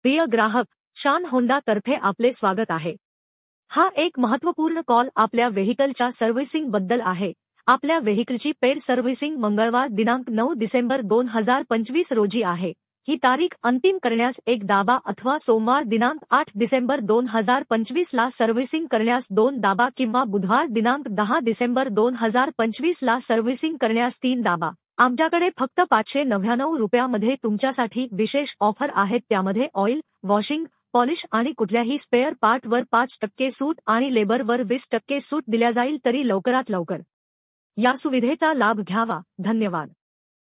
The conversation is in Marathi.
प्रिय ग्राहक, शान होंडा तर्फे आपले स्वागत आहे। हा एक महत्त्वपूर्ण कॉल आपल्या व्हेइकलच्या सर्व्हिसिंग बद्दल आहे। आपल्या व्हेइकलची पेड सर्व्हिसिंग मंगळवार दिनांक 9 डिसेंबर 2025 रोजी आहे। ही तारीख अंतिम करण्यास एक दाबा अथवा सोमवार दिनांक 8 डिसेंबर 2025 ला सर्व्हिसिंग करण्यास 2 दाबा किंवा बुधवार दिनांक 10 डिसेंबर 2025 ला सर्व्हिसिंग करण्यास 3 दाबा। आमच्याकडे फक्त 599 रुपयामध्ये तुमच्यासाठी विशेष ऑफर आहेत, त्यामध्ये ऑइल, वॉशिंग, पॉलिश आणि कुठल्याही स्पेअर पार्टवर 5% सूट आणि लेबरवर 20% सूट दिल्या जाईल, तरी लवकरात लवकर या सुविधेचा लाभ घ्यावा। धन्यवाद।